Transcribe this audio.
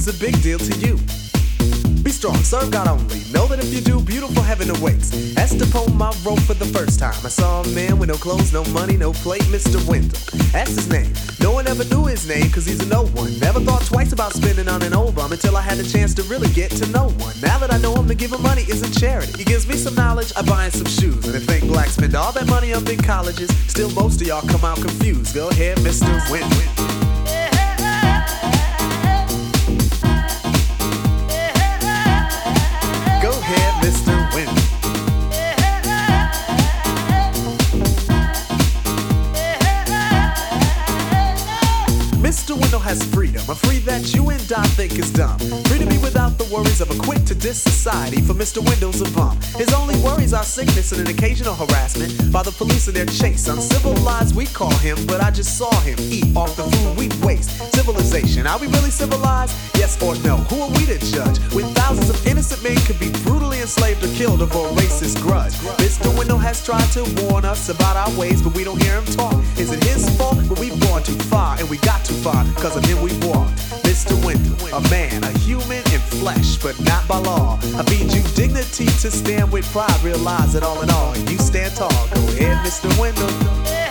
a big deal to you. Be strong, serve God only. Know that if you do, beautiful heaven awaits. Asked upon my rope for the first time. I saw a man with no clothes, no money, no plate, Mr. Wendell. Asked his name. No one ever knew his name, cause he's a no one. Never thought twice about spending on an old bum until I had the chance to really get to know one. Now that I know him, to give him money isn't charity. He gives me some knowledge, I buy him some shoes. And if think blacks spend all that money on big colleges, still most of y'all come out confused. Go ahead, Mr. Wendell. Mr. Wendell. Mr. Wendell has freedom, a free that you and I think is dumb. Free to be without the worries of a quick to diss society. For Mr. Wendell's a bum. His only worries are sickness and an occasional harassment by the police in their chase. Uncivilized we call him, but I just saw him eat off the food we waste. Civilization, are we really civilized? Yes or no? Who are we to judge? When thousands of innocent men could be brutally enslaved or killed over a racist grudge. Mr. Wendell has tried to warn us about our ways, but we don't hear him talk. Is it his fault? But we've gone too far, and we got too far, cause of him we walked. Mr. Wendell, a man, a human in flesh, but not by law. I feed you dignity to stand with pride. Realize that all in all, you stand tall. Go ahead, Mr. Wendell.